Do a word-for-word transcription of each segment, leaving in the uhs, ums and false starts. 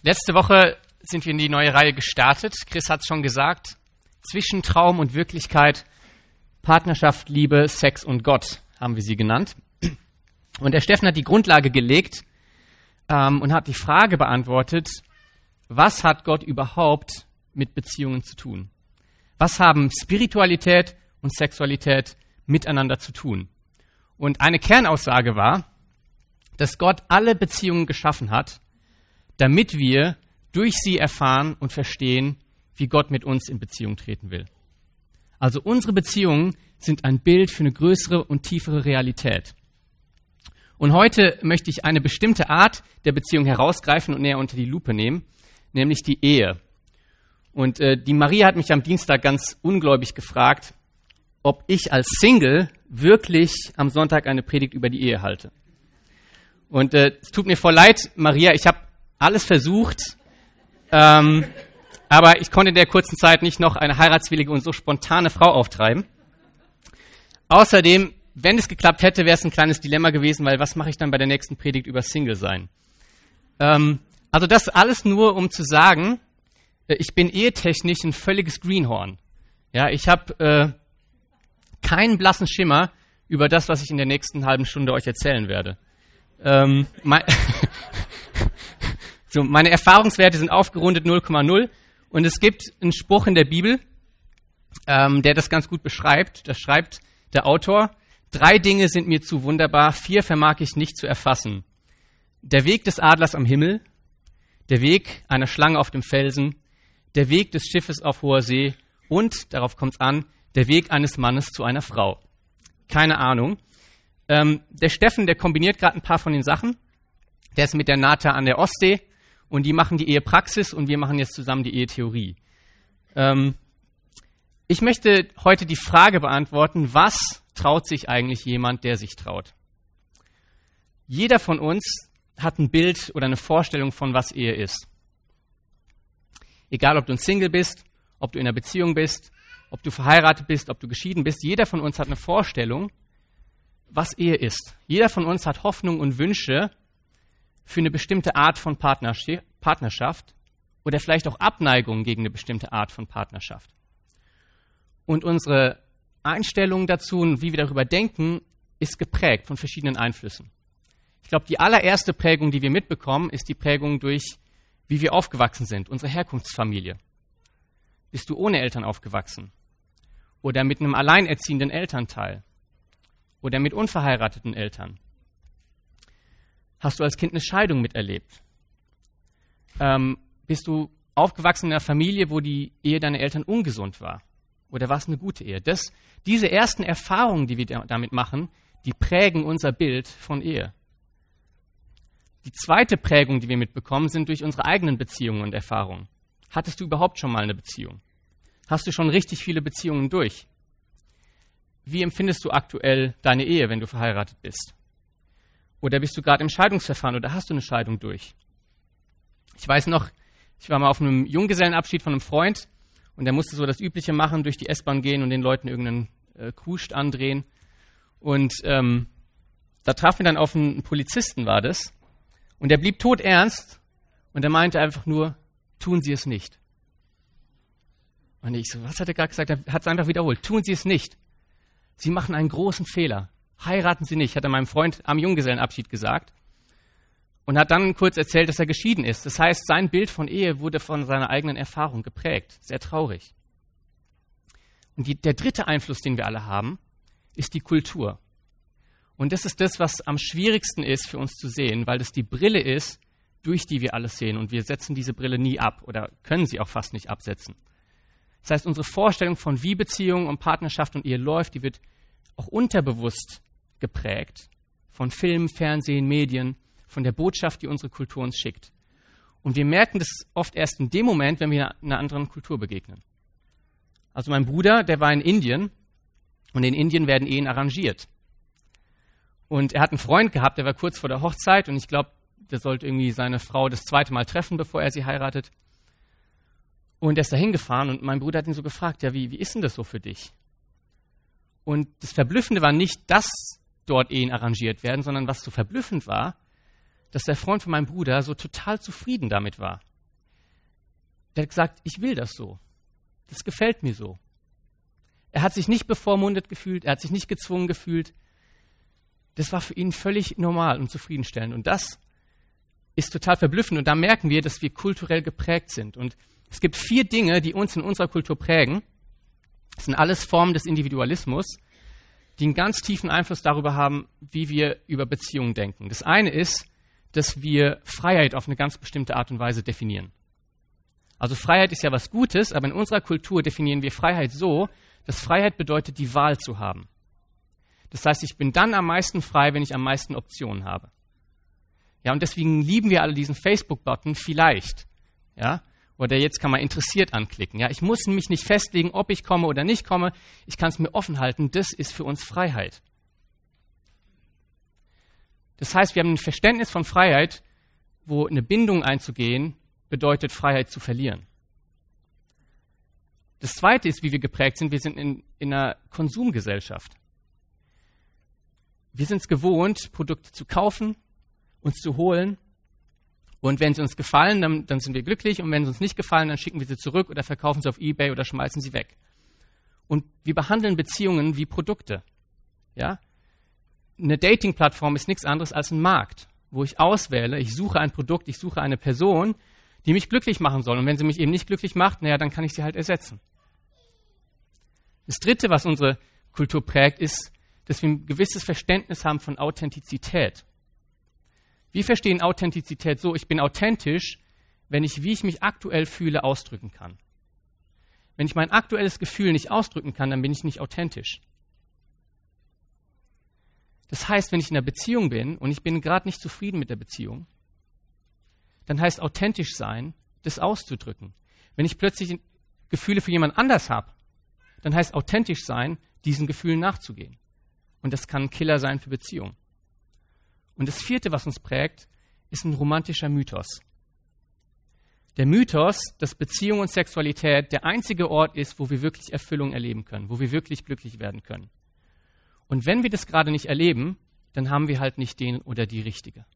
Letzte Woche sind wir in die neue Reihe gestartet. Chris hat es schon gesagt. Zwischen Traum und Wirklichkeit, Partnerschaft, Liebe, Sex und Gott haben wir sie genannt. Und der Steffen hat die Grundlage gelegt ähm, und hat die Frage beantwortet, was hat Gott überhaupt mit Beziehungen zu tun? Was haben Spiritualität und Sexualität miteinander zu tun? Und eine Kernaussage war, dass Gott alle Beziehungen geschaffen hat, damit wir durch sie erfahren und verstehen, wie Gott mit uns in Beziehung treten will. Also unsere Beziehungen sind ein Bild für eine größere und tiefere Realität. Und heute möchte ich eine bestimmte Art der Beziehung herausgreifen und näher unter die Lupe nehmen, nämlich die Ehe. Und äh, die Maria hat mich am Dienstag ganz ungläubig gefragt, ob ich als Single wirklich am Sonntag eine Predigt über die Ehe halte. Und äh, es tut mir voll leid, Maria, ich habe alles versucht, ähm, aber ich konnte in der kurzen Zeit nicht noch eine heiratswillige und so spontane Frau auftreiben. Außerdem, wenn es geklappt hätte, wäre es ein kleines Dilemma gewesen, weil was mache ich dann bei der nächsten Predigt über Single sein? Ähm, also das alles nur, um zu sagen, äh, ich bin ehetechnisch ein völliges Greenhorn. Ja, ich habe äh, keinen blassen Schimmer über das, was ich in der nächsten halben Stunde euch erzählen werde. Ähm, mein so, meine Erfahrungswerte sind aufgerundet null Komma null und es gibt einen Spruch in der Bibel, ähm, der das ganz gut beschreibt. Da schreibt der Autor: Drei Dinge sind mir zu wunderbar, vier vermag ich nicht zu erfassen. Der Weg des Adlers am Himmel, der Weg einer Schlange auf dem Felsen, der Weg des Schiffes auf hoher See und, darauf kommt es an, der Weg eines Mannes zu einer Frau. Keine Ahnung. Ähm, der Steffen, der kombiniert gerade ein paar von den Sachen. Der ist mit der Nata an der Ostsee und die machen die Ehepraxis und wir machen jetzt zusammen die Ehetheorie. Ähm, ich möchte heute die Frage beantworten, was traut sich eigentlich jemand, der sich traut? Jeder von uns hat ein Bild oder eine Vorstellung von, was Ehe ist. Egal, ob du ein Single bist, ob du in einer Beziehung bist, ob du verheiratet bist, ob du geschieden bist, jeder von uns hat eine Vorstellung, was Ehe ist. Jeder von uns hat Hoffnung und Wünsche für eine bestimmte Art von Partnerschaft oder vielleicht auch Abneigung gegen eine bestimmte Art von Partnerschaft. Und unsere Einstellung dazu und wie wir darüber denken, ist geprägt von verschiedenen Einflüssen. Ich glaube, die allererste Prägung, die wir mitbekommen, ist die Prägung durch, wie wir aufgewachsen sind, unsere Herkunftsfamilie. Bist du ohne Eltern aufgewachsen? Oder mit einem alleinerziehenden Elternteil? Oder mit unverheirateten Eltern? Hast du als Kind eine Scheidung miterlebt? Ähm, bist du aufgewachsen in einer Familie, wo die Ehe deiner Eltern ungesund war? Oder war es eine gute Ehe? Das, diese ersten Erfahrungen, die wir damit machen, die prägen unser Bild von Ehe. Die zweite Prägung, die wir mitbekommen, sind durch unsere eigenen Beziehungen und Erfahrungen. Hattest du überhaupt schon mal eine Beziehung? Hast du schon richtig viele Beziehungen durch? Wie empfindest du aktuell deine Ehe, wenn du verheiratet bist? Oder bist du gerade im Scheidungsverfahren oder hast du eine Scheidung durch? Ich weiß noch, ich war mal auf einem Junggesellenabschied von einem Freund und der musste so das Übliche machen, durch die S-Bahn gehen und den Leuten irgendeinen äh, Kuscht andrehen. Und ähm, da traf mir dann auf einen, einen Polizisten, war das. Und der blieb todernst und er meinte einfach nur, tun Sie es nicht. Und ich so, was hat er gerade gesagt? Er hat es einfach wiederholt. Tun Sie es nicht. Sie machen einen großen Fehler. Heiraten Sie nicht, hat er meinem Freund am Junggesellenabschied gesagt. Und hat dann kurz erzählt, dass er geschieden ist. Das heißt, sein Bild von Ehe wurde von seiner eigenen Erfahrung geprägt. Sehr traurig. Und die, der dritte Einfluss, den wir alle haben, ist die Kultur. Und das ist das, was am schwierigsten ist für uns zu sehen, weil das die Brille ist, durch die wir alles sehen. Und wir setzen diese Brille nie ab oder können sie auch fast nicht absetzen. Das heißt, unsere Vorstellung von wie Beziehung und Partnerschaft und Ehe läuft, die wird auch unterbewusst geprägt von Film, Fernsehen, Medien, von der Botschaft, die unsere Kultur uns schickt. Und wir merken das oft erst in dem Moment, wenn wir einer anderen Kultur begegnen. Also mein Bruder, der war in Indien und in Indien werden Ehen arrangiert. Und er hat einen Freund gehabt, der war kurz vor der Hochzeit und ich glaube, der sollte irgendwie seine Frau das zweite Mal treffen, bevor er sie heiratet. Und er ist da hingefahren und mein Bruder hat ihn so gefragt, ja, wie, wie ist denn das so für dich? Und das Verblüffende war nicht, dass dort Ehen arrangiert werden, sondern was so verblüffend war, dass der Freund von meinem Bruder so total zufrieden damit war. der hat gesagt, ich will das so. Das gefällt mir so. Er hat sich nicht bevormundet gefühlt, er hat sich nicht gezwungen gefühlt. Das war für ihn völlig normal und zufriedenstellend. Und das ist total verblüffend. Und da merken wir, dass wir kulturell geprägt sind. Und es gibt vier Dinge, die uns in unserer Kultur prägen. Das sind alles Formen des Individualismus, die einen ganz tiefen Einfluss darüber haben, wie wir über Beziehungen denken. Das eine ist, dass wir Freiheit auf eine ganz bestimmte Art und Weise definieren. Also Freiheit ist ja was Gutes, aber in unserer Kultur definieren wir Freiheit so, dass Freiheit bedeutet, die Wahl zu haben. Das heißt, ich bin dann am meisten frei, wenn ich am meisten Optionen habe. Ja, und deswegen lieben wir alle diesen Facebook-Button vielleicht. Ja, oder jetzt kann man interessiert anklicken. Ja, ich muss mich nicht festlegen, ob ich komme oder nicht komme. Ich kann es mir offen halten. Das ist für uns Freiheit. Das heißt, wir haben ein Verständnis von Freiheit, wo eine Bindung einzugehen bedeutet, Freiheit zu verlieren. Das Zweite ist, wie wir geprägt sind, wir sind in, in einer Konsumgesellschaft. Wir sind es gewohnt, Produkte zu kaufen, uns zu holen. Und wenn sie uns gefallen, dann, dann sind wir glücklich. Und wenn sie uns nicht gefallen, dann schicken wir sie zurück oder verkaufen sie auf eBay oder schmeißen sie weg. Und wir behandeln Beziehungen wie Produkte. Ja? Eine Dating-Plattform ist nichts anderes als ein Markt, wo ich auswähle, ich suche ein Produkt, ich suche eine Person, die mich glücklich machen soll. Und wenn sie mich eben nicht glücklich macht, naja, dann kann ich sie halt ersetzen. Das Dritte, was unsere Kultur prägt, ist, dass wir ein gewisses Verständnis haben von Authentizität. Wir verstehen Authentizität so, ich bin authentisch, wenn ich, wie ich mich aktuell fühle, ausdrücken kann. Wenn ich mein aktuelles Gefühl nicht ausdrücken kann, dann bin ich nicht authentisch. Das heißt, wenn ich in einer Beziehung bin und ich bin gerade nicht zufrieden mit der Beziehung, dann heißt authentisch sein, das auszudrücken. Wenn ich plötzlich Gefühle für jemand anders habe, dann heißt authentisch sein, diesen Gefühlen nachzugehen. Und das kann ein Killer sein für Beziehungen. Und das Vierte, was uns prägt, ist ein romantischer Mythos. Der Mythos, dass Beziehung und Sexualität der einzige Ort ist, wo wir wirklich Erfüllung erleben können, wo wir wirklich glücklich werden können. Und wenn wir das gerade nicht erleben, dann haben wir halt nicht den oder die Richtige.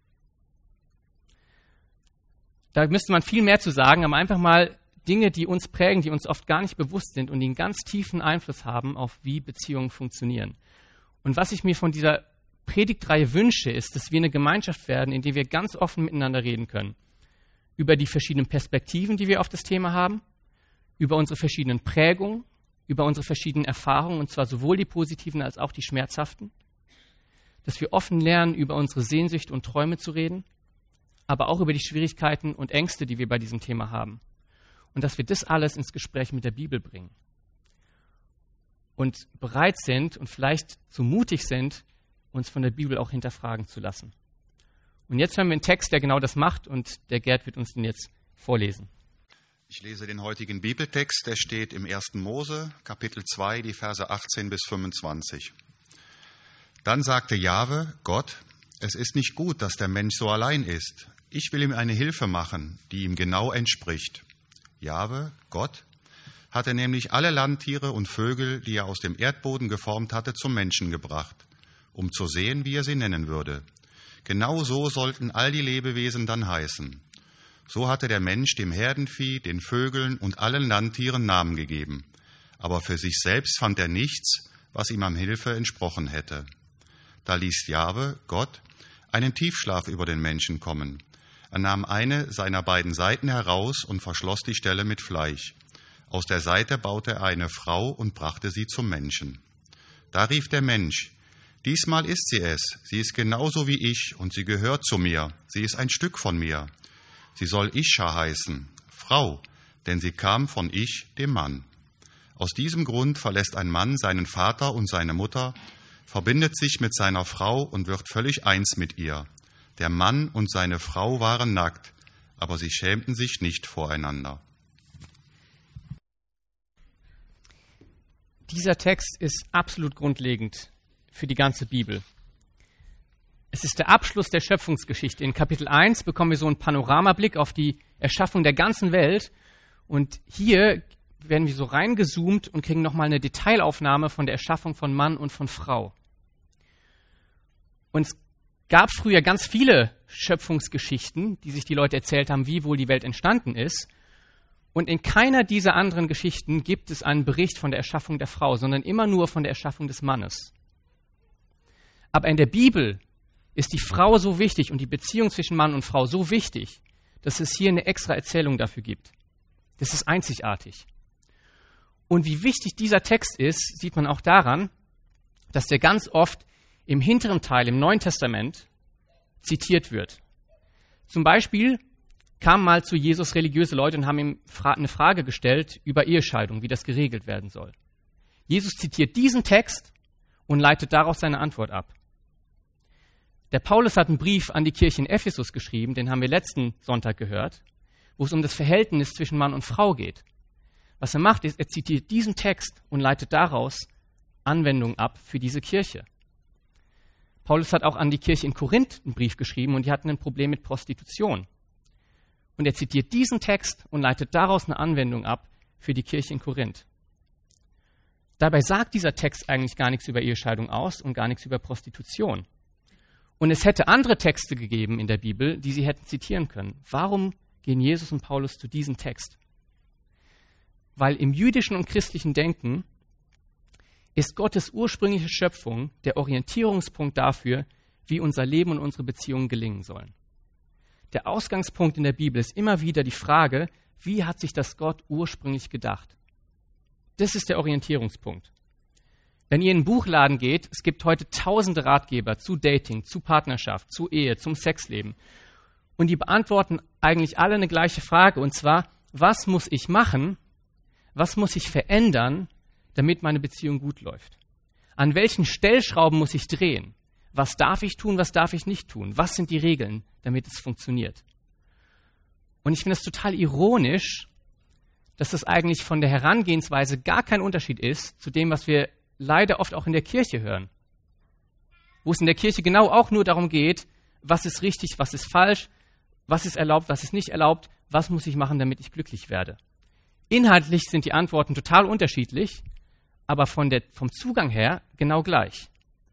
Da müsste man viel mehr zu sagen, aber einfach mal Dinge, die uns prägen, die uns oft gar nicht bewusst sind und die einen ganz tiefen Einfluss haben auf, wie Beziehungen funktionieren. Und was ich mir von dieser Predigtreihe wünsche, ist, dass wir eine Gemeinschaft werden, in der wir ganz offen miteinander reden können. Über die verschiedenen Perspektiven, die wir auf das Thema haben, über unsere verschiedenen Prägungen, über unsere verschiedenen Erfahrungen, und zwar sowohl die positiven als auch die schmerzhaften. Dass wir offen lernen, über unsere Sehnsüchte und Träume zu reden, aber auch über die Schwierigkeiten und Ängste, die wir bei diesem Thema haben. Und dass wir das alles ins Gespräch mit der Bibel bringen. Und bereit sind und vielleicht so mutig sind, uns von der Bibel auch hinterfragen zu lassen. Und jetzt hören wir einen Text, der genau das macht, und der Gerd wird uns den jetzt vorlesen. Ich lese den heutigen Bibeltext, der steht im ersten Mose, Kapitel zwei, die Verse achtzehn bis fünfundzwanzig. Dann sagte Jahwe, Gott, es ist nicht gut, dass der Mensch so allein ist. Ich will ihm eine Hilfe machen, die ihm genau entspricht. Jahwe, Gott, hatte nämlich alle Landtiere und Vögel, die er aus dem Erdboden geformt hatte, zum Menschen gebracht, um zu sehen, wie er sie nennen würde. Genau so sollten all die Lebewesen dann heißen. So hatte der Mensch dem Herdenvieh, den Vögeln und allen Landtieren Namen gegeben. Aber für sich selbst fand er nichts, was ihm an Hilfe entsprochen hätte. Da ließ Jahwe, Gott, einen Tiefschlaf über den Menschen kommen. Er nahm eine seiner beiden Seiten heraus und verschloss die Stelle mit Fleisch. Aus der Seite baute er eine Frau und brachte sie zum Menschen. Da rief der Mensch, diesmal ist sie es, sie ist genauso wie ich und sie gehört zu mir, sie ist ein Stück von mir. Sie soll Ischa heißen, Frau, denn sie kam von Ich, dem Mann. Aus diesem Grund verlässt ein Mann seinen Vater und seine Mutter, verbindet sich mit seiner Frau und wird völlig eins mit ihr. Der Mann und seine Frau waren nackt, aber sie schämten sich nicht voreinander. Dieser Text ist absolut grundlegend für die ganze Bibel. Es ist der Abschluss der Schöpfungsgeschichte. In Kapitel eins bekommen wir so einen Panoramablick auf die Erschaffung der ganzen Welt. Und hier werden wir so reingezoomt und kriegen nochmal eine Detailaufnahme von der Erschaffung von Mann und von Frau. Und es gab früher ganz viele Schöpfungsgeschichten, die sich die Leute erzählt haben, wie wohl die Welt entstanden ist. Und in keiner dieser anderen Geschichten gibt es einen Bericht von der Erschaffung der Frau, sondern immer nur von der Erschaffung des Mannes. Aber in der Bibel ist die Frau so wichtig und die Beziehung zwischen Mann und Frau so wichtig, dass es hier eine extra Erzählung dafür gibt. Das ist einzigartig. Und wie wichtig dieser Text ist, sieht man auch daran, dass der ganz oft im hinteren Teil, im Neuen Testament, zitiert wird. Zum Beispiel kamen mal zu Jesus religiöse Leute und haben ihm eine Frage gestellt über Ehescheidung, wie das geregelt werden soll. Jesus zitiert diesen Text und leitet daraus seine Antwort ab. Der Paulus hat einen Brief an die Kirche in Ephesus geschrieben, den haben wir letzten Sonntag gehört, wo es um das Verhältnis zwischen Mann und Frau geht. Was er macht, ist, er zitiert diesen Text und leitet daraus Anwendungen ab für diese Kirche. Paulus hat auch an die Kirche in Korinth einen Brief geschrieben und die hatten ein Problem mit Prostitution. Und er zitiert diesen Text und leitet daraus eine Anwendung ab für die Kirche in Korinth. Dabei sagt dieser Text eigentlich gar nichts über Ehescheidung aus und gar nichts über Prostitution. Und es hätte andere Texte gegeben in der Bibel, die sie hätten zitieren können. Warum gehen Jesus und Paulus zu diesem Text? Weil im jüdischen und christlichen Denken ist Gottes ursprüngliche Schöpfung der Orientierungspunkt dafür, wie unser Leben und unsere Beziehungen gelingen sollen. Der Ausgangspunkt in der Bibel ist immer wieder die Frage, wie hat sich das Gott ursprünglich gedacht? Das ist der Orientierungspunkt. Wenn ihr in einen Buchladen geht, es gibt heute tausende Ratgeber zu Dating, zu Partnerschaft, zu Ehe, zum Sexleben. Und die beantworten eigentlich alle eine gleiche Frage, und zwar, was muss ich machen, was muss ich verändern, damit meine Beziehung gut läuft? An welchen Stellschrauben muss ich drehen? Was darf ich tun, was darf ich nicht tun? Was sind die Regeln, damit es funktioniert? Und ich finde es total ironisch, dass das eigentlich von der Herangehensweise gar kein Unterschied ist zu dem, was wir leider oft auch in der Kirche hören. Wo es in der Kirche genau auch nur darum geht, was ist richtig, was ist falsch, was ist erlaubt, was ist nicht erlaubt, was muss ich machen, damit ich glücklich werde. Inhaltlich sind die Antworten total unterschiedlich, aber von der, vom Zugang her genau gleich.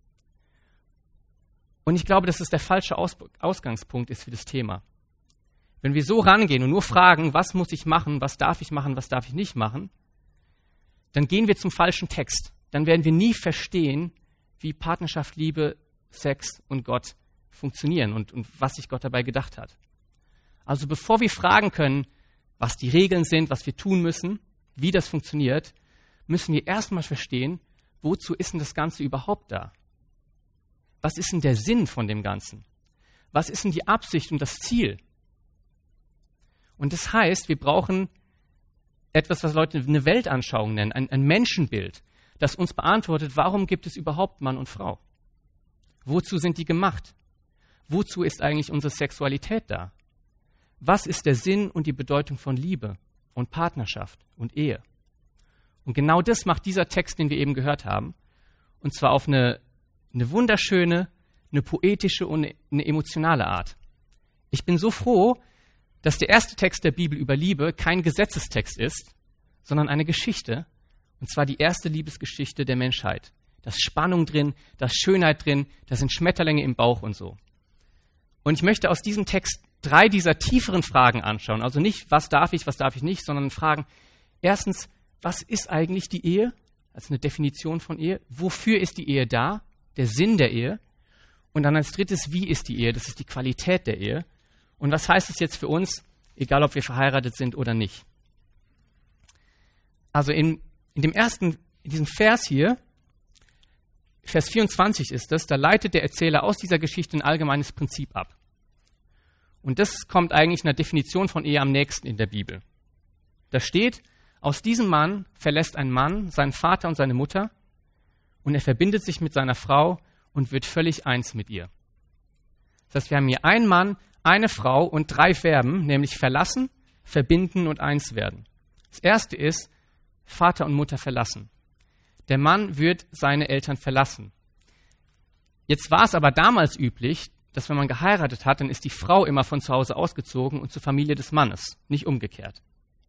Und ich glaube, dass es der falsche Aus- Ausgangspunkt ist für das Thema. Wenn wir so rangehen und nur fragen, was muss ich machen, was darf ich machen, was darf ich nicht machen, dann gehen wir zum falschen Text. Dann werden wir nie verstehen, wie Partnerschaft, Liebe, Sex und Gott funktionieren und, und was sich Gott dabei gedacht hat. Also bevor wir fragen können, was die Regeln sind, was wir tun müssen, wie das funktioniert, müssen wir erstmal verstehen, wozu ist denn das Ganze überhaupt da? Was ist denn der Sinn von dem Ganzen? Was ist denn die Absicht und das Ziel? Und das heißt, wir brauchen etwas, was Leute eine Weltanschauung nennen, ein, ein Menschenbild, das uns beantwortet, warum gibt es überhaupt Mann und Frau? Wozu sind die gemacht? Wozu ist eigentlich unsere Sexualität da? Was ist der Sinn und die Bedeutung von Liebe und Partnerschaft und Ehe? Und genau das macht dieser Text, den wir eben gehört haben, und zwar auf eine, eine wunderschöne, eine poetische und eine emotionale Art. Ich bin so froh, dass der erste Text der Bibel über Liebe kein Gesetzestext ist, sondern eine Geschichte, und zwar die erste Liebesgeschichte der Menschheit. Da ist Spannung drin, da ist Schönheit drin, da sind Schmetterlinge im Bauch und so. Und ich möchte aus diesem Text drei dieser tieferen Fragen anschauen. Also nicht, was darf ich, was darf ich nicht, sondern Fragen. Erstens, was ist eigentlich die Ehe? Also eine Definition von Ehe. Wofür ist die Ehe da? Der Sinn der Ehe. Und dann als drittes, wie ist die Ehe? Das ist die Qualität der Ehe. Und was heißt es jetzt für uns, egal ob wir verheiratet sind oder nicht? Also in, in dem ersten, in diesem Vers hier, Vers vierundzwanzig ist das, da leitet der Erzähler aus dieser Geschichte ein allgemeines Prinzip ab. Und das kommt eigentlich einer Definition von Ehe am nächsten in der Bibel. Da steht, aus diesem Mann verlässt ein Mann seinen Vater und seine Mutter und er verbindet sich mit seiner Frau und wird völlig eins mit ihr. Das heißt, wir haben hier einen Mann, eine Frau und drei Verben, nämlich verlassen, verbinden und eins werden. Das erste ist, Vater und Mutter verlassen. Der Mann wird seine Eltern verlassen. Jetzt war es aber damals üblich, dass wenn man geheiratet hat, dann ist die Frau immer von zu Hause ausgezogen und zur Familie des Mannes, nicht umgekehrt.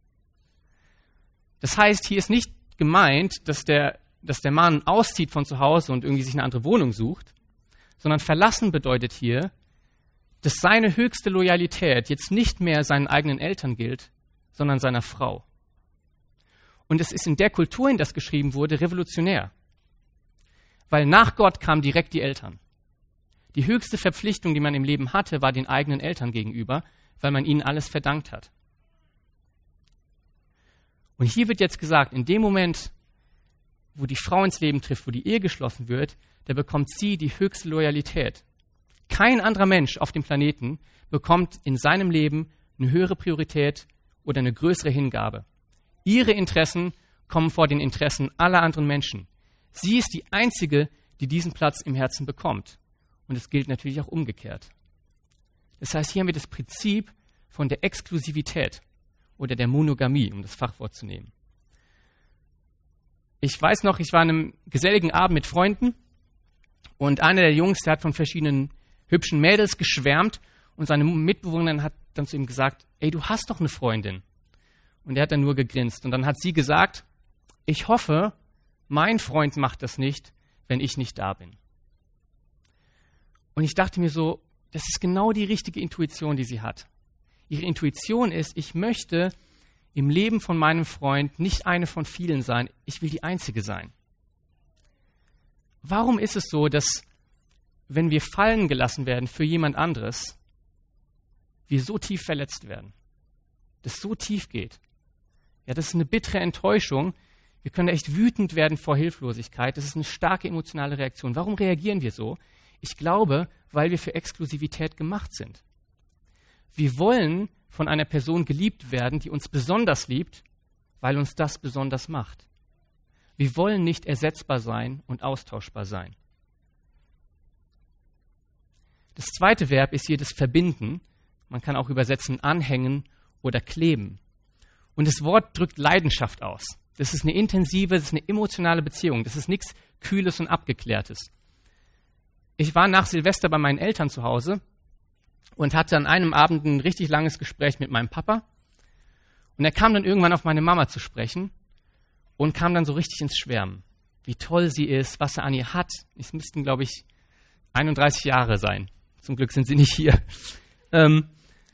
Das heißt, hier ist nicht gemeint, dass der, dass der Mann auszieht von zu Hause und irgendwie sich eine andere Wohnung sucht, sondern verlassen bedeutet hier, dass seine höchste Loyalität jetzt nicht mehr seinen eigenen Eltern gilt, sondern seiner Frau. Und es ist in der Kultur, in der das geschrieben wurde, revolutionär. Weil nach Gott kamen direkt die Eltern. Die höchste Verpflichtung, die man im Leben hatte, war den eigenen Eltern gegenüber, weil man ihnen alles verdankt hat. Und hier wird jetzt gesagt, in dem Moment, wo die Frau ins Leben trifft, wo die Ehe geschlossen wird, da bekommt sie die höchste Loyalität. Kein anderer Mensch auf dem Planeten bekommt in seinem Leben eine höhere Priorität oder eine größere Hingabe. Ihre Interessen kommen vor den Interessen aller anderen Menschen. Sie ist die Einzige, die diesen Platz im Herzen bekommt. Und es gilt natürlich auch umgekehrt. Das heißt, hier haben wir das Prinzip von der Exklusivität oder der Monogamie, um das Fachwort zu nehmen. Ich weiß noch, ich war an einem geselligen Abend mit Freunden und einer der Jungs, der hat von verschiedenen hübschen Mädels geschwärmt und seine Mitbewohnerin hat dann zu ihm gesagt, ey, du hast doch eine Freundin. Und er hat dann nur gegrinst. Und dann hat sie gesagt, ich hoffe, mein Freund macht das nicht, wenn ich nicht da bin. Und ich dachte mir so, das ist genau die richtige Intuition, die sie hat. Ihre Intuition ist, ich möchte im Leben von meinem Freund nicht eine von vielen sein, ich will die Einzige sein. Warum ist es so, dass, wenn wir fallen gelassen werden für jemand anderes, wir so tief verletzt werden? Das so tief geht. Ja, das ist eine bittere Enttäuschung. Wir können echt wütend werden vor Hilflosigkeit. Das ist eine starke emotionale Reaktion. Warum reagieren wir so? Ich glaube, weil wir für Exklusivität gemacht sind. Wir wollen von einer Person geliebt werden, die uns besonders liebt, weil uns das besonders macht. Wir wollen nicht ersetzbar sein und austauschbar sein. Das zweite Verb ist hier das Verbinden. Man kann auch übersetzen anhängen oder kleben. Und das Wort drückt Leidenschaft aus. Das ist eine intensive, das ist eine emotionale Beziehung. Das ist nichts Kühles und Abgeklärtes. Ich war nach Silvester bei meinen Eltern zu Hause und hatte an einem Abend ein richtig langes Gespräch mit meinem Papa. Und er kam dann irgendwann auf meine Mama zu sprechen und kam dann so richtig ins Schwärmen. Wie toll sie ist, was er an ihr hat. Es müssten, glaube ich, einunddreißig Jahre sein. Zum Glück sind sie nicht hier. Ähm,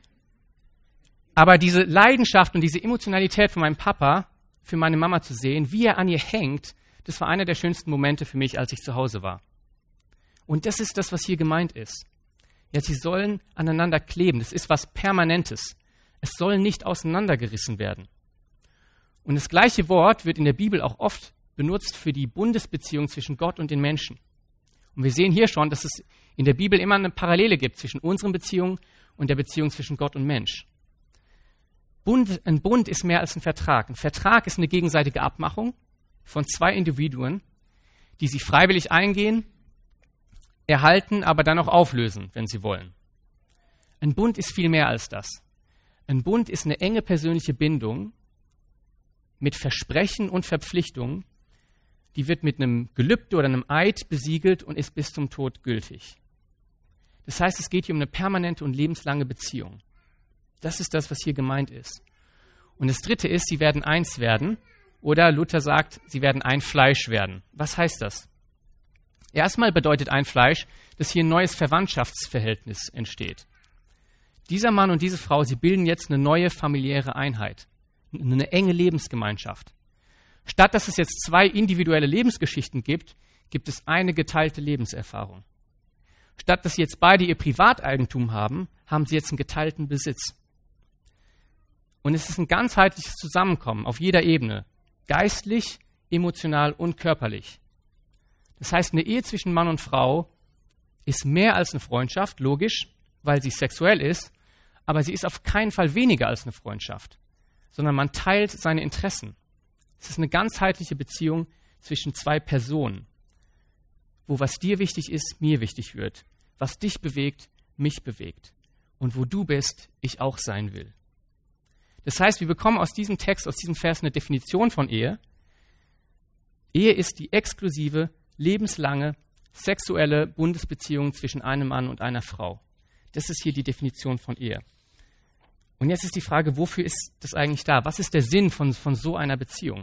aber diese Leidenschaft und diese Emotionalität von meinem Papa, für meine Mama zu sehen, wie er an ihr hängt, das war einer der schönsten Momente für mich, als ich zu Hause war. Und das ist das, was hier gemeint ist. Ja, sie sollen aneinander kleben. Das ist was Permanentes. Es soll nicht auseinandergerissen werden. Und das gleiche Wort wird in der Bibel auch oft benutzt für die Bundesbeziehung zwischen Gott und den Menschen. Und wir sehen hier schon, dass es in der Bibel immer eine Parallele gibt zwischen unseren Beziehungen und der Beziehung zwischen Gott und Mensch. Bund, ein Bund ist mehr als ein Vertrag. Ein Vertrag ist eine gegenseitige Abmachung von zwei Individuen, die sie freiwillig eingehen, erhalten, aber dann auch auflösen, wenn sie wollen. Ein Bund ist viel mehr als das. Ein Bund ist eine enge persönliche Bindung mit Versprechen und Verpflichtungen, die wird mit einem Gelübde oder einem Eid besiegelt und ist bis zum Tod gültig. Das heißt, es geht hier um eine permanente und lebenslange Beziehung. Das ist das, was hier gemeint ist. Und das Dritte ist, sie werden eins werden, oder Luther sagt, sie werden ein Fleisch werden. Was heißt das? Erstmal bedeutet ein Fleisch, dass hier ein neues Verwandtschaftsverhältnis entsteht. Dieser Mann und diese Frau, sie bilden jetzt eine neue familiäre Einheit, eine enge Lebensgemeinschaft. Statt dass es jetzt zwei individuelle Lebensgeschichten gibt, gibt es eine geteilte Lebenserfahrung. Statt dass sie jetzt beide ihr Privateigentum haben, haben sie jetzt einen geteilten Besitz. Und es ist ein ganzheitliches Zusammenkommen auf jeder Ebene, geistlich, emotional und körperlich. Das heißt, eine Ehe zwischen Mann und Frau ist mehr als eine Freundschaft, logisch, weil sie sexuell ist, aber sie ist auf keinen Fall weniger als eine Freundschaft, sondern man teilt seine Interessen. Es ist eine ganzheitliche Beziehung zwischen zwei Personen, wo was dir wichtig ist, mir wichtig wird, was dich bewegt, mich bewegt und wo du bist, ich auch sein will. Das heißt, wir bekommen aus diesem Text, aus diesem Vers eine Definition von Ehe. Ehe ist die exklusive, lebenslange, sexuelle Bundesbeziehung zwischen einem Mann und einer Frau. Das ist hier die Definition von Ehe. Und jetzt ist die Frage, wofür ist das eigentlich da? Was ist der Sinn von, von so einer Beziehung?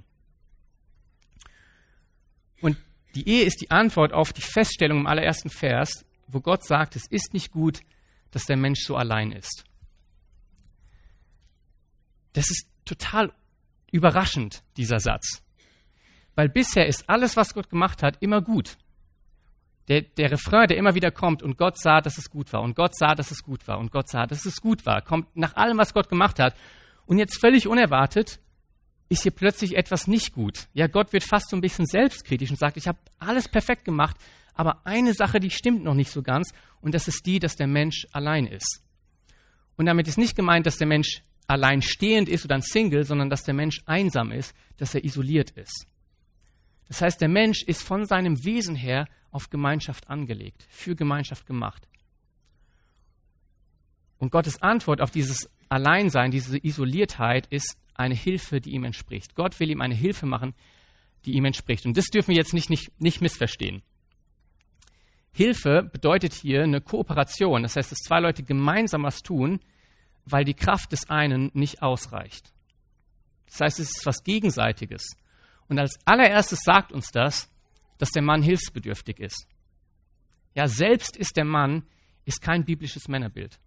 Und die Ehe ist die Antwort auf die Feststellung im allerersten Vers, wo Gott sagt, es ist nicht gut, dass der Mensch so allein ist. Das ist total überraschend, dieser Satz. Weil bisher ist alles, was Gott gemacht hat, immer gut. Der, der Refrain, der immer wieder kommt, und Gott sah, dass es gut war, und Gott sah, dass es gut war, und Gott sah, dass es gut war, kommt nach allem, was Gott gemacht hat. Und jetzt völlig unerwartet ist hier plötzlich etwas nicht gut. Ja, Gott wird fast so ein bisschen selbstkritisch und sagt, ich habe alles perfekt gemacht, aber eine Sache, die stimmt noch nicht so ganz, und das ist die, dass der Mensch allein ist. Und damit ist nicht gemeint, dass der Mensch alleinstehend ist oder ein Single, sondern dass der Mensch einsam ist, dass er isoliert ist. Das heißt, der Mensch ist von seinem Wesen her auf Gemeinschaft angelegt, für Gemeinschaft gemacht. Und Gottes Antwort auf dieses Alleinsein, diese Isoliertheit ist eine Hilfe, die ihm entspricht. Gott will ihm eine Hilfe machen, die ihm entspricht. Und das dürfen wir jetzt nicht, nicht, nicht missverstehen. Hilfe bedeutet hier eine Kooperation. Das heißt, dass zwei Leute gemeinsam was tun, weil die Kraft des einen nicht ausreicht. Das heißt, es ist was Gegenseitiges. Und als allererstes sagt uns das, dass der Mann hilfsbedürftig ist. Ja, selbst ist der Mann, ist kein biblisches Männerbild.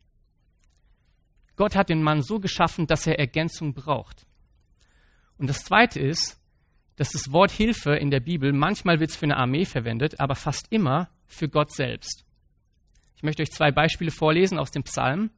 Gott hat den Mann so geschaffen, dass er Ergänzung braucht. Und das Zweite ist, dass das Wort Hilfe in der Bibel, manchmal wird es für eine Armee verwendet, aber fast immer für Gott selbst. Ich möchte euch zwei Beispiele vorlesen aus dem Psalm.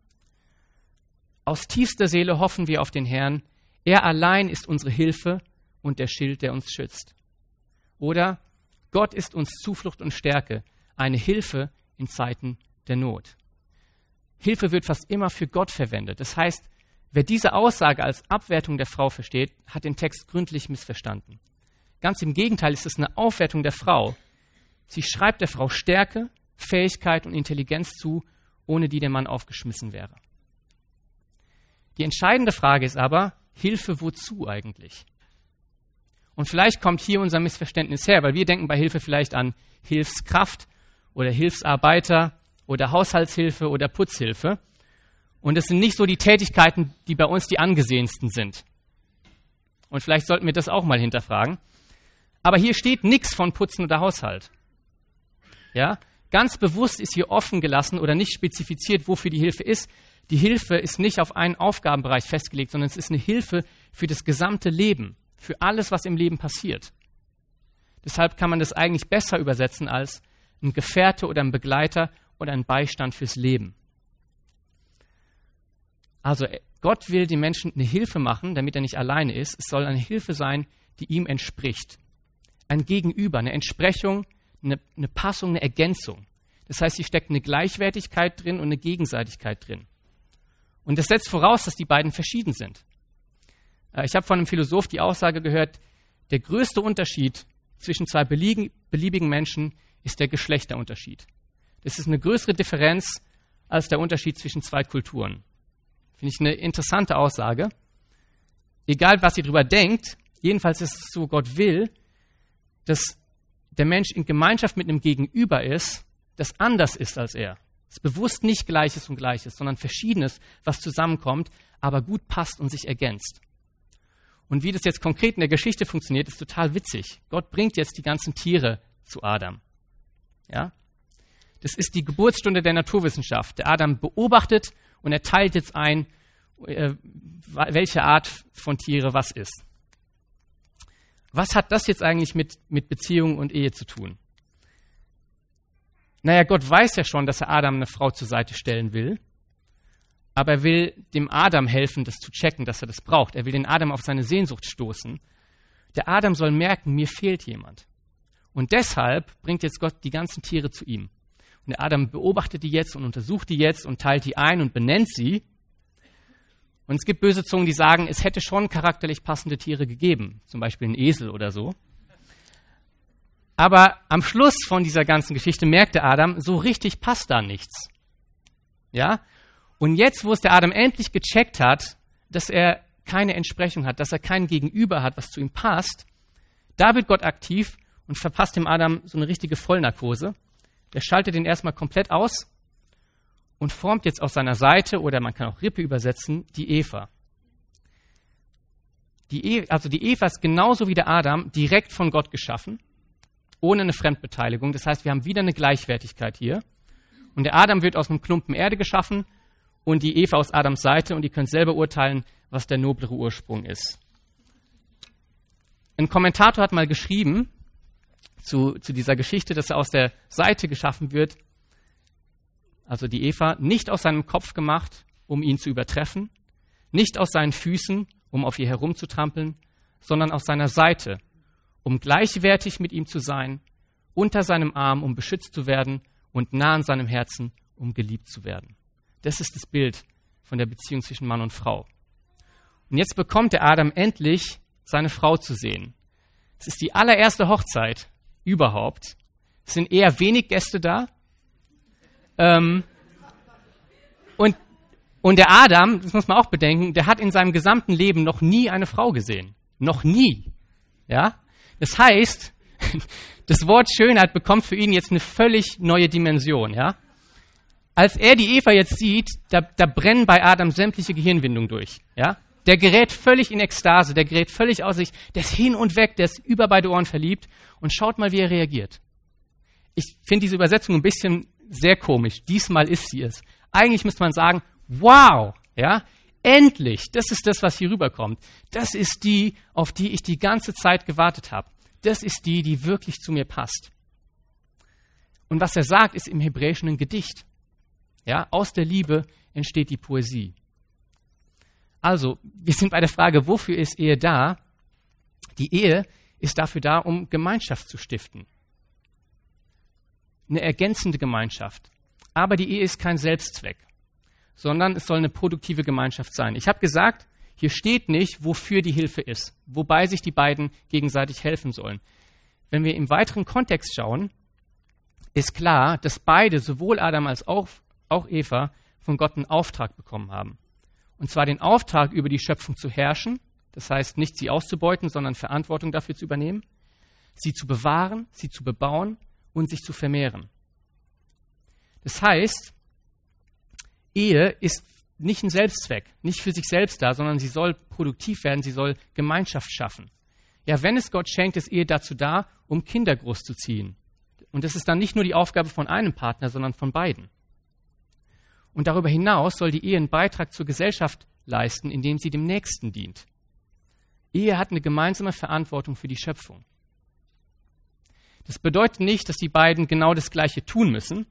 Aus tiefster Seele hoffen wir auf den Herrn. Er allein ist unsere Hilfe und der Schild, der uns schützt. Oder Gott ist uns Zuflucht und Stärke, eine Hilfe in Zeiten der Not. Hilfe wird fast immer für Gott verwendet. Das heißt, wer diese Aussage als Abwertung der Frau versteht, hat den Text gründlich missverstanden. Ganz im Gegenteil ist es eine Aufwertung der Frau. Sie schreibt der Frau Stärke, Fähigkeit und Intelligenz zu, ohne die der Mann aufgeschmissen wäre. Die entscheidende Frage ist aber, Hilfe wozu eigentlich? Und vielleicht kommt hier unser Missverständnis her, weil wir denken bei Hilfe vielleicht an Hilfskraft oder Hilfsarbeiter oder Haushaltshilfe oder Putzhilfe. Und das sind nicht so die Tätigkeiten, die bei uns die angesehensten sind. Und vielleicht sollten wir das auch mal hinterfragen. Aber hier steht nichts von Putzen oder Haushalt. Ja? Ganz bewusst ist hier offen gelassen oder nicht spezifiziert, wofür die Hilfe ist. Die Hilfe ist nicht auf einen Aufgabenbereich festgelegt, sondern es ist eine Hilfe für das gesamte Leben, für alles, was im Leben passiert. Deshalb kann man das eigentlich besser übersetzen als ein Gefährte oder ein Begleiter oder ein Beistand fürs Leben. Also Gott will den Menschen eine Hilfe machen, damit er nicht alleine ist. Es soll eine Hilfe sein, die ihm entspricht. Ein Gegenüber, eine Entsprechung, eine, eine Passung, eine Ergänzung. Das heißt, hier steckt eine Gleichwertigkeit drin und eine Gegenseitigkeit drin. Und das setzt voraus, dass die beiden verschieden sind. Ich habe von einem Philosoph die Aussage gehört, der größte Unterschied zwischen zwei beliebigen Menschen ist der Geschlechterunterschied. Das ist eine größere Differenz als der Unterschied zwischen zwei Kulturen. Finde ich eine interessante Aussage. Egal, was ihr darüber denkt, jedenfalls ist es so, Gott will, dass der Mensch in Gemeinschaft mit einem Gegenüber ist, das anders ist als er. Es ist bewusst nicht Gleiches und Gleiches, sondern Verschiedenes, was zusammenkommt, aber gut passt und sich ergänzt. Und wie das jetzt konkret in der Geschichte funktioniert, ist total witzig. Gott bringt jetzt die ganzen Tiere zu Adam. Ja? Das ist die Geburtsstunde der Naturwissenschaft. Der Adam beobachtet und er teilt jetzt ein, äh, welche Art von Tiere was ist. Was hat das jetzt eigentlich mit, mit Beziehung und Ehe zu tun? Naja, Gott weiß ja schon, dass er Adam eine Frau zur Seite stellen will, aber er will dem Adam helfen, das zu checken, dass er das braucht. Er will den Adam auf seine Sehnsucht stoßen. Der Adam soll merken, mir fehlt jemand. Und deshalb bringt jetzt Gott die ganzen Tiere zu ihm. Und der Adam beobachtet die jetzt und untersucht die jetzt und teilt die ein und benennt sie. Und es gibt böse Zungen, die sagen, es hätte schon charakterlich passende Tiere gegeben, zum Beispiel ein Esel oder so. Aber am Schluss von dieser ganzen Geschichte merkte Adam, so richtig passt da nichts. Ja? Und jetzt, wo es der Adam endlich gecheckt hat, dass er keine Entsprechung hat, dass er kein Gegenüber hat, was zu ihm passt, da wird Gott aktiv und verpasst dem Adam so eine richtige Vollnarkose. Der schaltet ihn erstmal komplett aus und formt jetzt aus seiner Seite, oder man kann auch Rippe übersetzen, die Eva. Die e- also die Eva ist genauso wie der Adam direkt von Gott geschaffen, ohne eine Fremdbeteiligung. Das heißt, wir haben wieder eine Gleichwertigkeit hier. Und der Adam wird aus einem Klumpen Erde geschaffen und die Eva aus Adams Seite und ihr könnt selber urteilen, was der noblere Ursprung ist. Ein Kommentator hat mal geschrieben zu, zu dieser Geschichte, dass er aus der Seite geschaffen wird, also die Eva, nicht aus seinem Kopf gemacht, um ihn zu übertreffen, nicht aus seinen Füßen, um auf ihr herumzutrampeln, sondern aus seiner Seite, um gleichwertig mit ihm zu sein, unter seinem Arm, um beschützt zu werden und nah an seinem Herzen, um geliebt zu werden. Das ist das Bild von der Beziehung zwischen Mann und Frau. Und jetzt bekommt der Adam endlich seine Frau zu sehen. Es ist die allererste Hochzeit überhaupt. Es sind eher wenig Gäste da. Ähm, und, und der Adam, das muss man auch bedenken, der hat in seinem gesamten Leben noch nie eine Frau gesehen. Noch nie. Ja? Das heißt, das Wort Schönheit bekommt für ihn jetzt eine völlig neue Dimension. Ja? Als er die Eva jetzt sieht, da, da brennen bei Adam sämtliche Gehirnwindungen durch. Ja? Der gerät völlig in Ekstase, der gerät völlig aus sich, der ist hin und weg, der ist über beide Ohren verliebt und schaut mal, wie er reagiert. Ich finde diese Übersetzung ein bisschen sehr komisch. Diesmal ist sie es. Eigentlich müsste man sagen, wow, ja, endlich, das ist das, was hier rüberkommt. Das ist die, auf die ich die ganze Zeit gewartet habe. Das ist die, die wirklich zu mir passt. Und was er sagt, ist im Hebräischen ein Gedicht. Ja, aus der Liebe entsteht die Poesie. Also, wir sind bei der Frage, wofür ist Ehe da? Die Ehe ist dafür da, um Gemeinschaft zu stiften. Eine ergänzende Gemeinschaft. Aber die Ehe ist kein Selbstzweck, sondern es soll eine produktive Gemeinschaft sein. Ich habe gesagt, hier steht nicht, wofür die Hilfe ist, wobei sich die beiden gegenseitig helfen sollen. Wenn wir im weiteren Kontext schauen, ist klar, dass beide, sowohl Adam als auch, auch Eva, von Gott einen Auftrag bekommen haben. Und zwar den Auftrag, über die Schöpfung zu herrschen, das heißt nicht sie auszubeuten, sondern Verantwortung dafür zu übernehmen, sie zu bewahren, sie zu bebauen und sich zu vermehren. Das heißt, Ehe ist nicht ein Selbstzweck, nicht für sich selbst da, sondern sie soll produktiv werden, sie soll Gemeinschaft schaffen. Ja, wenn es Gott schenkt, ist Ehe dazu da, um Kinder großzuziehen. Und das ist dann nicht nur die Aufgabe von einem Partner, sondern von beiden. Und darüber hinaus soll die Ehe einen Beitrag zur Gesellschaft leisten, indem sie dem Nächsten dient. Ehe hat eine gemeinsame Verantwortung für die Schöpfung. Das bedeutet nicht, dass die beiden genau das Gleiche tun müssen.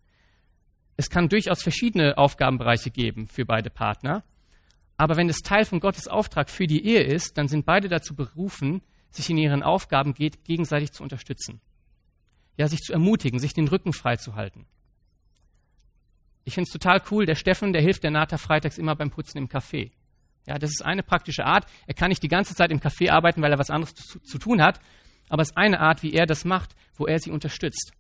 Es kann durchaus verschiedene Aufgabenbereiche geben für beide Partner. Aber wenn es Teil von Gottes Auftrag für die Ehe ist, dann sind beide dazu berufen, sich in ihren Aufgaben gegenseitig zu unterstützen. Ja, sich zu ermutigen, sich den Rücken frei zu halten. Ich finde es total cool, der Steffen, der hilft der Nata freitags immer beim Putzen im Café. Ja, das ist eine praktische Art. Er kann nicht die ganze Zeit im Café arbeiten, weil er was anderes zu, zu tun hat, aber es ist eine Art, wie er das macht, wo er sie unterstützt.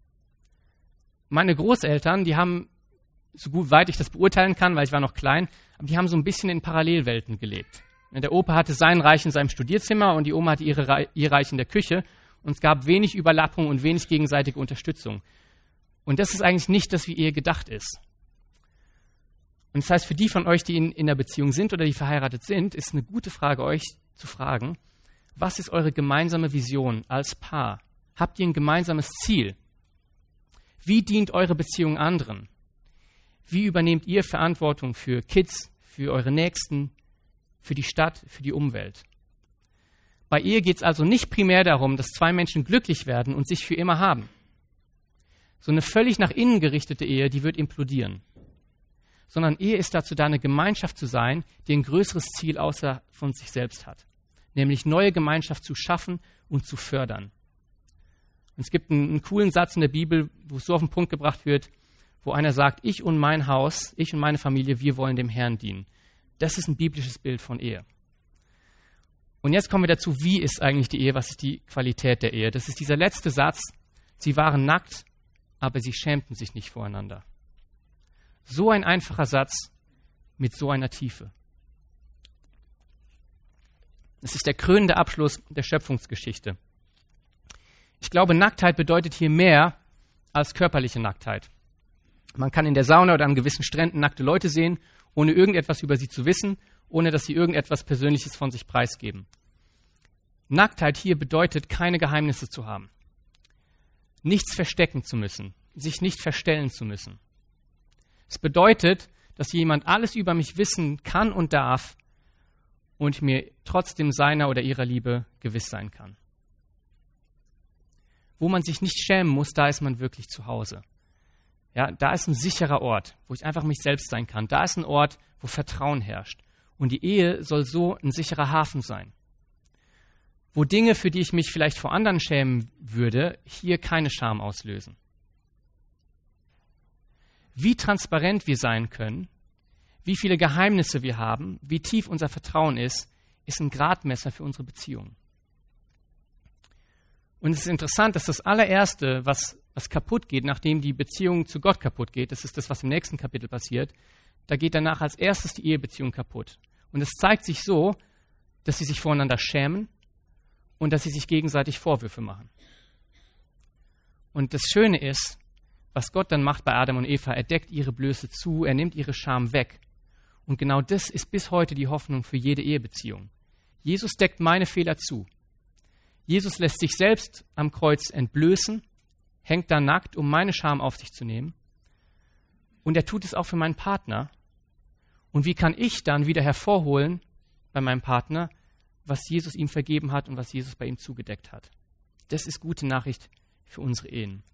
Meine Großeltern, die haben, so gut weit ich das beurteilen kann, weil ich war noch klein, aber die haben so ein bisschen in Parallelwelten gelebt. Der Opa hatte sein Reich in seinem Studierzimmer und die Oma hatte ihre, ihr Reich in der Küche und es gab wenig Überlappung und wenig gegenseitige Unterstützung. Und das ist eigentlich nicht das, wie Ehe gedacht ist. Und das heißt, für die von euch, die in, in einer Beziehung sind oder die verheiratet sind, ist eine gute Frage, euch zu fragen, was ist eure gemeinsame Vision als Paar? Habt ihr ein gemeinsames Ziel? Wie dient eure Beziehung anderen? Wie übernehmt ihr Verantwortung für Kids, für eure Nächsten, für die Stadt, für die Umwelt? Bei Ehe geht es also nicht primär darum, dass zwei Menschen glücklich werden und sich für immer haben. So eine völlig nach innen gerichtete Ehe, die wird implodieren. Sondern Ehe ist dazu da, eine Gemeinschaft zu sein, die ein größeres Ziel außer von sich selbst hat. Nämlich neue Gemeinschaft zu schaffen und zu fördern. Und es gibt einen, einen coolen Satz in der Bibel, wo es so auf den Punkt gebracht wird, wo einer sagt, ich und mein Haus, ich und meine Familie, wir wollen dem Herrn dienen. Das ist ein biblisches Bild von Ehe. Und jetzt kommen wir dazu, wie ist eigentlich die Ehe, was ist die Qualität der Ehe? Das ist dieser letzte Satz, sie waren nackt, aber sie schämten sich nicht voreinander. So ein einfacher Satz mit so einer Tiefe. Es ist der krönende Abschluss der Schöpfungsgeschichte. Ich glaube, Nacktheit bedeutet hier mehr als körperliche Nacktheit. Man kann in der Sauna oder an gewissen Stränden nackte Leute sehen, ohne irgendetwas über sie zu wissen, ohne dass sie irgendetwas Persönliches von sich preisgeben. Nacktheit hier bedeutet, keine Geheimnisse zu haben. Nichts verstecken zu müssen, sich nicht verstellen zu müssen. Es bedeutet, dass jemand alles über mich wissen kann und darf und mir trotzdem seiner oder ihrer Liebe gewiss sein kann. Wo man sich nicht schämen muss, da ist man wirklich zu Hause. Ja, da ist ein sicherer Ort, wo ich einfach mich selbst sein kann. Da ist ein Ort, wo Vertrauen herrscht. Und die Ehe soll so ein sicherer Hafen sein. Wo Dinge, für die ich mich vielleicht vor anderen schämen würde, hier keine Scham auslösen. Wie transparent wir sein können, wie viele Geheimnisse wir haben, wie tief unser Vertrauen ist, ist ein Gradmesser für unsere Beziehung. Und es ist interessant, dass das allererste, was, was kaputt geht, nachdem die Beziehung zu Gott kaputt geht, das ist das, was im nächsten Kapitel passiert, da geht danach als erstes die Ehebeziehung kaputt. Und es zeigt sich so, dass sie sich voreinander schämen und dass sie sich gegenseitig Vorwürfe machen. Und das Schöne ist, was Gott dann macht bei Adam und Eva, er deckt ihre Blöße zu, er nimmt ihre Scham weg. Und genau das ist bis heute die Hoffnung für jede Ehebeziehung. Jesus deckt meine Fehler zu. Jesus lässt sich selbst am Kreuz entblößen, hängt da nackt, um meine Scham auf sich zu nehmen. Und er tut es auch für meinen Partner. Und wie kann ich dann wieder hervorholen bei meinem Partner, was Jesus ihm vergeben hat und was Jesus bei ihm zugedeckt hat? Das ist gute Nachricht für unsere Ehen.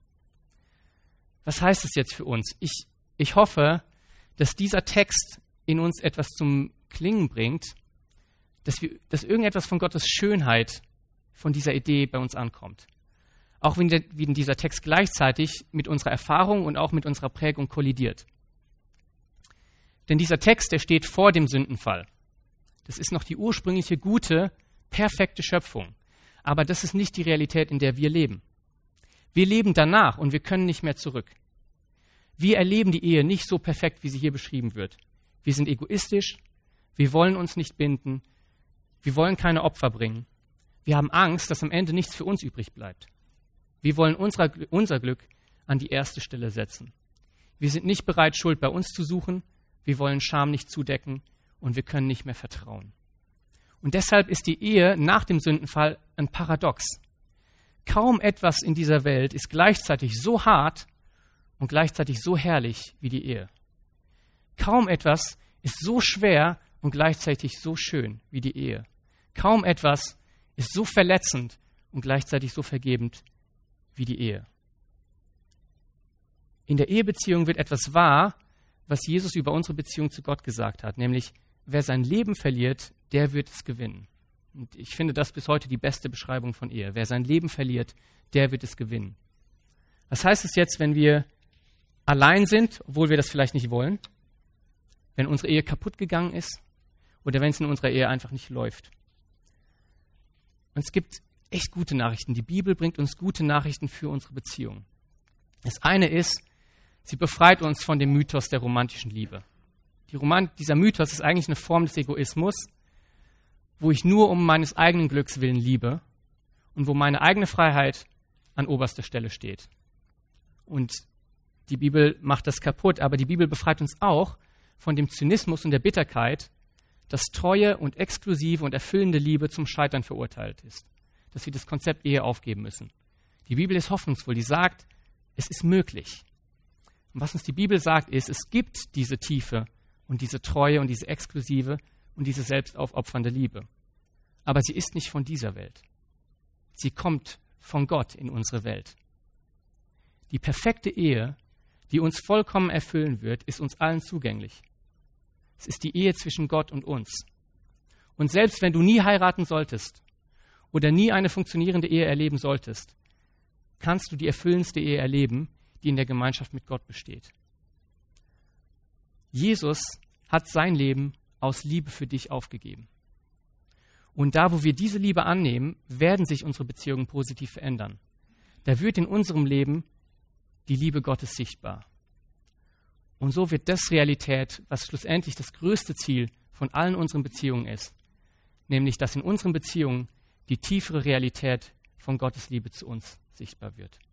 Was heißt es jetzt für uns? Ich, ich hoffe, dass dieser Text in uns etwas zum Klingen bringt, dass, wir, dass irgendetwas von Gottes Schönheit von dieser Idee bei uns ankommt. Auch wenn, der, wenn dieser Text gleichzeitig mit unserer Erfahrung und auch mit unserer Prägung kollidiert. Denn dieser Text, der steht vor dem Sündenfall. Das ist noch die ursprüngliche, gute, perfekte Schöpfung. Aber das ist nicht die Realität, in der wir leben. Wir leben danach und wir können nicht mehr zurück. Wir erleben die Ehe nicht so perfekt, wie sie hier beschrieben wird. Wir sind egoistisch, wir wollen uns nicht binden, wir wollen keine Opfer bringen. Wir haben Angst, dass am Ende nichts für uns übrig bleibt. Wir wollen unser, unser Glück an die erste Stelle setzen. Wir sind nicht bereit, Schuld bei uns zu suchen, wir wollen Scham nicht zudecken und wir können nicht mehr vertrauen. Und deshalb ist die Ehe nach dem Sündenfall ein Paradox. Kaum etwas in dieser Welt ist gleichzeitig so hart und gleichzeitig so herrlich wie die Ehe. Kaum etwas ist so schwer und gleichzeitig so schön wie die Ehe. Kaum etwas ist so verletzend und gleichzeitig so vergebend wie die Ehe. In der Ehebeziehung wird etwas wahr, was Jesus über unsere Beziehung zu Gott gesagt hat, nämlich wer sein Leben verliert, der wird es gewinnen. Und ich finde das bis heute die beste Beschreibung von Ehe. Wer sein Leben verliert, der wird es gewinnen. Was heißt es jetzt, wenn wir allein sind, obwohl wir das vielleicht nicht wollen? Wenn unsere Ehe kaputt gegangen ist oder wenn es in unserer Ehe einfach nicht läuft? Und es gibt echt gute Nachrichten. Die Bibel bringt uns gute Nachrichten für unsere Beziehung. Das eine ist, sie befreit uns von dem Mythos der romantischen Liebe. Die Roman- dieser Mythos ist eigentlich eine Form des Egoismus, wo ich nur um meines eigenen Glücks willen liebe und wo meine eigene Freiheit an oberster Stelle steht. Und die Bibel macht das kaputt, aber die Bibel befreit uns auch von dem Zynismus und der Bitterkeit, dass treue und exklusive und erfüllende Liebe zum Scheitern verurteilt ist. Dass wir das Konzept Ehe aufgeben müssen. Die Bibel ist hoffnungsvoll, die sagt, es ist möglich. Und was uns die Bibel sagt, ist, es gibt diese tiefe und diese treue und diese exklusive und diese selbstaufopfernde Liebe. Aber sie ist nicht von dieser Welt. Sie kommt von Gott in unsere Welt. Die perfekte Ehe, die uns vollkommen erfüllen wird, ist uns allen zugänglich. Es ist die Ehe zwischen Gott und uns. Und selbst wenn du nie heiraten solltest oder nie eine funktionierende Ehe erleben solltest, kannst du die erfüllendste Ehe erleben, die in der Gemeinschaft mit Gott besteht. Jesus hat sein Leben aus Liebe für dich aufgegeben. Und da, wo wir diese Liebe annehmen, werden sich unsere Beziehungen positiv verändern. Da wird in unserem Leben die Liebe Gottes sichtbar. Und so wird das Realität, was schlussendlich das größte Ziel von allen unseren Beziehungen ist, nämlich, dass in unseren Beziehungen die tiefere Realität von Gottes Liebe zu uns sichtbar wird.